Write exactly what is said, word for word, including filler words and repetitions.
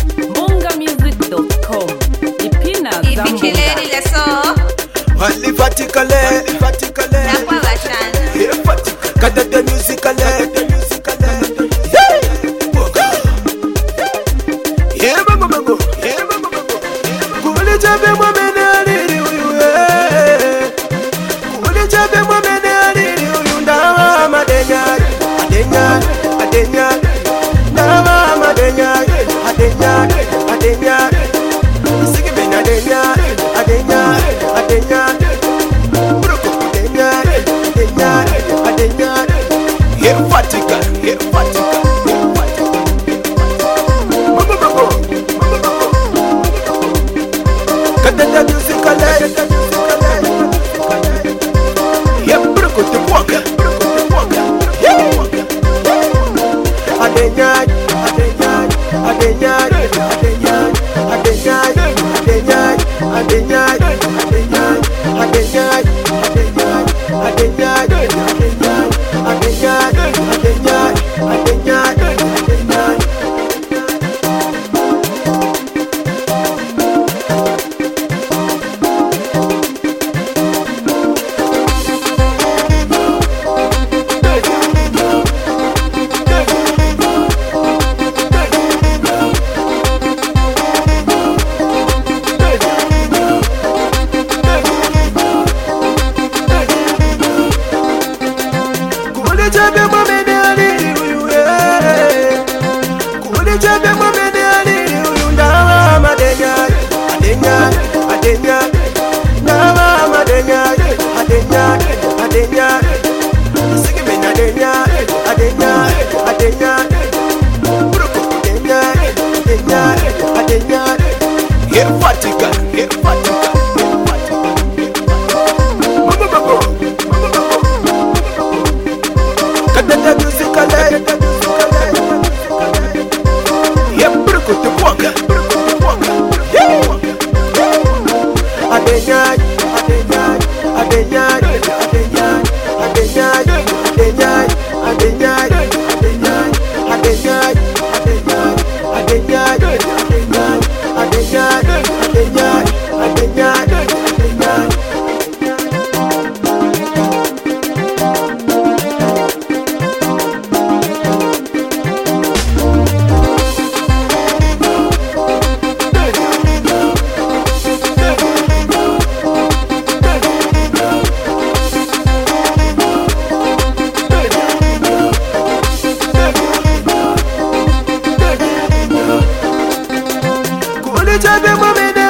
Bonga music dot com. Ipina Ibikileli Wali fatikale, fatikale. Nakwa bashana. Yeah, fatikale. Kata the musicale, the musicale. Yeah, yeah, mama, mama, yeah, mama, mama. Kule jabe mwamene aliri uyu, eh. Kule jabe mwamene aliri uyu, ndawa madenyari, adenyari, adenyari. Ndawa madenyari, adenyari, adenyari. Isiki bena adenyari, adenyari, adenyari. Bruko adenyari, adenyari, adenyari. Yeah, fatika, yeah, fatika, yeah, fatika. Mama, mama, mama, mama. Kata the musicale, kata the musicale. Yeah, bruko te waka, bruko te waka. Yeah, adenyari, adenyari, adenyari, adenyari, adenyari, adenyari, adenyari, adenyari, adenyari, adenyari, adenyari, adenyari, adenyari, adenyari, adenyari. Kule jabe mwamene aliri uyu, eh. Kule jabe mwamene aliri uyu, ndawa madenyari, adenyari, adenyari. Ndawa madenyari, adenyari, adenyari. Isiki bena adenyari, adenyari, adenyari. Bruko adenyari, adenyari, adenyari. Yeah, fatika, yeah, fatika, yeah, fatika. Mama, mama, mama, mama. Kata the musicale, kata the musicale. Yeah, bruko te waka, bruko te waka. Yeah, adenyari, adenyari, adenyari, adenyari, adenyari, adenyari, adenyari, adenyari, adenyari, adenyari, adenyari, adenyari, adenyari, adenyari, adenyari. Kule jabe mwamene